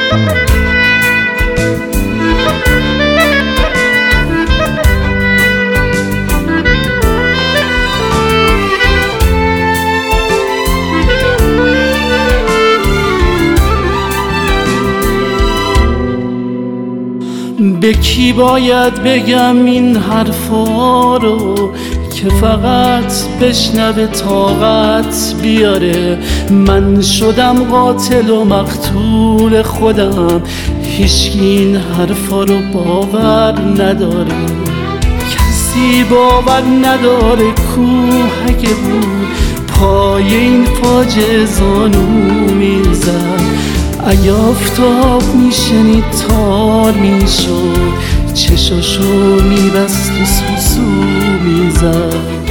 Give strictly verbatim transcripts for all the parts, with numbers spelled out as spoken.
به کی باید بگم این حرفا رو که فقط بشنوه طاقت بیاره؟ من شدم قاتل و مقتول خودم، هیچکی این حرفا رو باور نداره. کسی باور نداره کوه اگه بود پای این فاجعه زانو میزد. اگه آفتاب میشنید تار میشد، چشاشو میبست و سوسو میزد.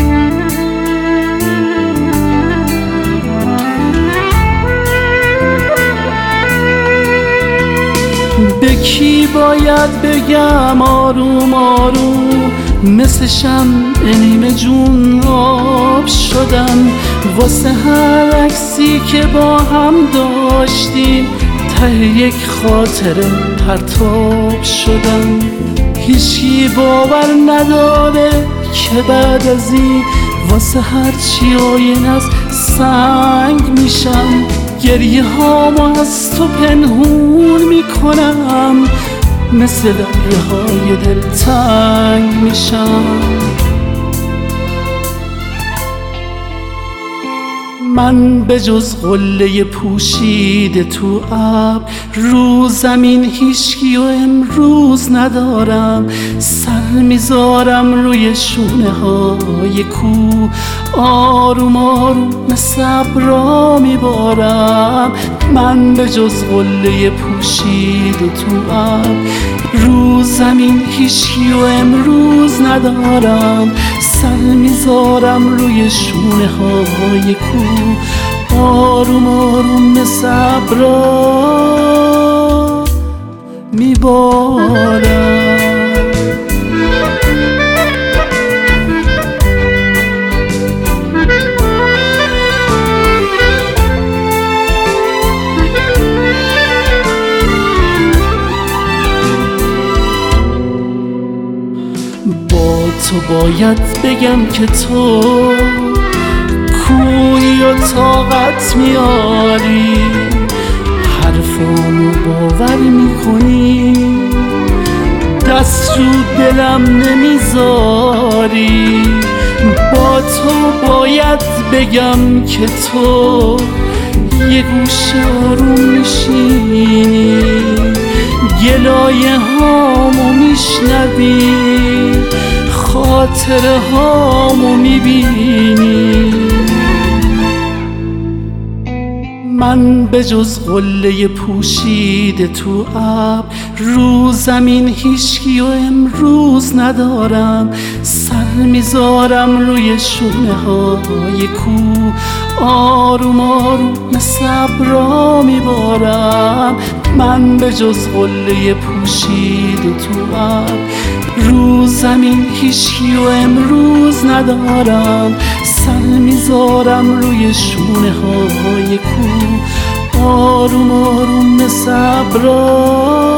به کی باید بگم آروم آروم مثل شمع نیمه جون آب شدم واسه هر عکسی که با هم داشتیم، ته یک خاطره پرتاب شدم. هیچی باور نداره که بعد از این واسه هر چی آینه از سنگ میشم. گریه هامو از تو پنهون میکنم، مثل دریاهای دلتنگ میشم. من به جز قله پوشیده تو ابر رو زمین هیچکی و امروز ندارم. سر میذارم روی شونه های کوه، آروم آروم صبرا میبارم. من به جز قله پوشیده تو ابر رو زمین هیچکی و امروز ندارم. سر میذارم روی شونه های کوه، آروم آروم صبرا میبارم. تو باید بگم که تو کوهی و طاقت میاری، حرفامو باور میکنی، دست رو دلم نمیذاری. با تو باید بگم که تو یه گوشه آروم میشینی، گلایه هامو میشنوی، خاطره هامو میبینی. من به جز قله پوشیده تو ابر رو زمین هیچکی و امروز ندارم. سر میذارم روی شونه های کوه، آروم آروم صبرا میبارم. من به جز قله پوشیده تو ابر رو زمین هیچکی و امروز ندارم. سر میذارم روی شونه های کوه، آروم آروم صبرا